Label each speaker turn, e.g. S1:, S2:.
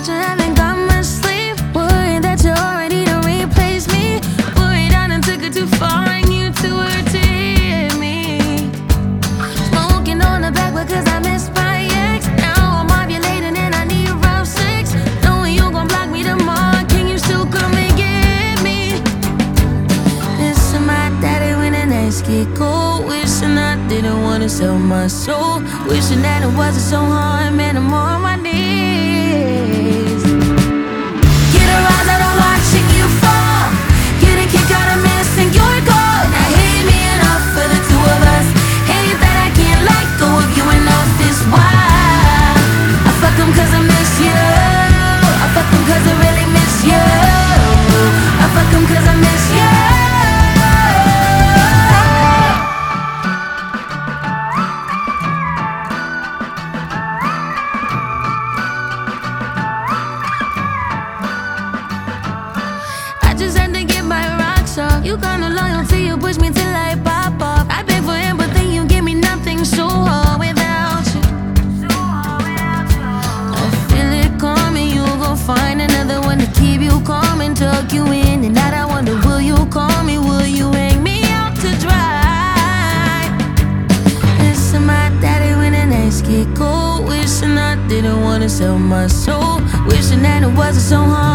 S1: that you haven't got much sleep. Worried that you're ready to replace me. Worried I done took it too far and you too hurt to hear me. Smoking on the back because I miss my ex. Now I'm ovulating and I need rough sex. Knowing you gon' block me tomorrow, can you still come and get me? Missing my daddy when the nights get cold. Wishing I didn't wanna sell my soul. Wishing that it wasn't so hard, man, I'm on my knees. Get a rise out of watching you fall. Get a kick out of missing your call. Now hate me enough for the two of us. Hate that I can't let go of you enough is why I fuck 'em cause I miss you. I fuck 'em cause I really miss you. I fuck 'em cause I miss you. I just had to get my rocks off. You got no loyalty, you push me till I pop off. I beg for empathy, you give me nothing, so hard without you. I feel it coming, you gon' find another one to keep you calm and tuck you in. And I wonder, will you call me, will you hang me out to dry? Missing my daddy when the nights get cold. Wishing I didn't wanna sell my soul. Wishing that it wasn't so hard.